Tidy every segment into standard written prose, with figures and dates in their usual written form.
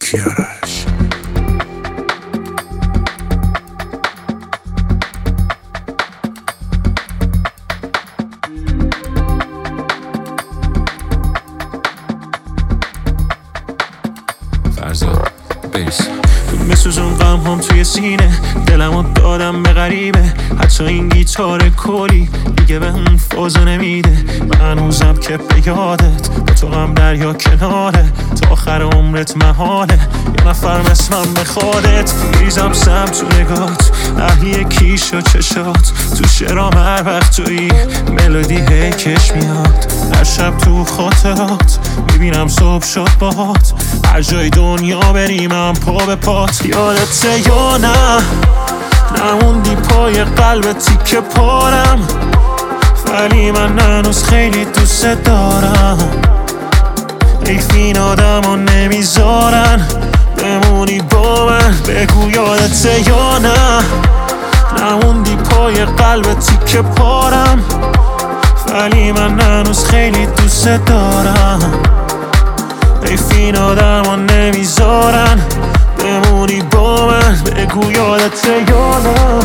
کیارش. فرزاد بیس بسوزون غم هم توی سینه، دلمو دادم به غریبه. حتی این گیتار کلی دیگه به اون فازو نمیده. من هنوزم که به یادت با تو غم دریا کناره، تا آخر عمرت محاله یه نفر مثلم بخوادت. میریزم سمت تو نگات، اهلی کیش و چشات، تو شعرام هر وقت توی ملودی هی کش میاد. هر شب تو خاطرات میبینم صبح شد باهات، هر جای دنیا بریم من پا به پات. یادته یا نه نموندی پای قلب تیکه پارم، ولی من هنوز خیلی دوست دارم. حیف این آدم ها نمیذارن بمونی با من. بگو یادته یا نه نموندی پای قلب تیکه پارم، ولی من هنوز خیلی دوست دارم. حیف این آدم ها نمیذارن بمونی با من. بگو یادته یا نه.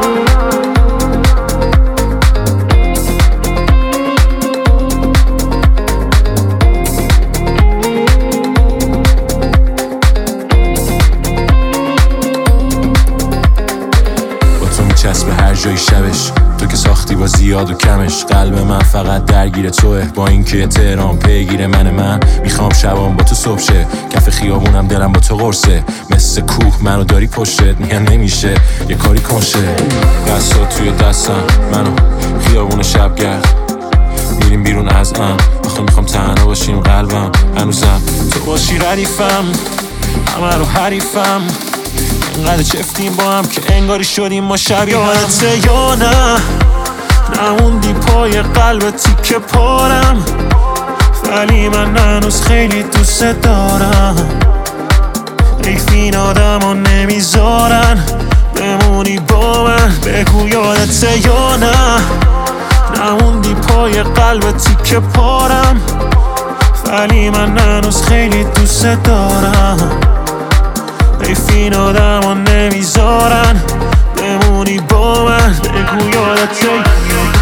چسب هر جای شبش، تو که ساختی با زیاد و کمش. قلب من فقط درگیر توه، با اینکه تهران پیگیر من میخوام شبام با تو صبح شه. کف خیابونم دلم با تو قرصه، مثل کوه منو داری پشتت. میگن نمیشه یه کاری کنشه. دستا توی دستم منو خیابون شبگرد، میریم بیرون از آخه میخوام تنها باشیم. قلبم هنوزم تو باشی ردیفم، همه رو حریفم. اینقدر چفتیم با هم که انگاری شدیم ما شبیه هم. یادته یا نه نموندی پای قلب تیکه پارم، ولی من هنوز خیلی دوست دارم. حیف این آدم ها نمیذارن بمونی با من. بگو یادته یا نه نموندی پای قلب تیکه پارم، ولی من هنوز خیلی دوست دارم. حیف این آدم ها نمیذارن بمونی با من. بگو یادته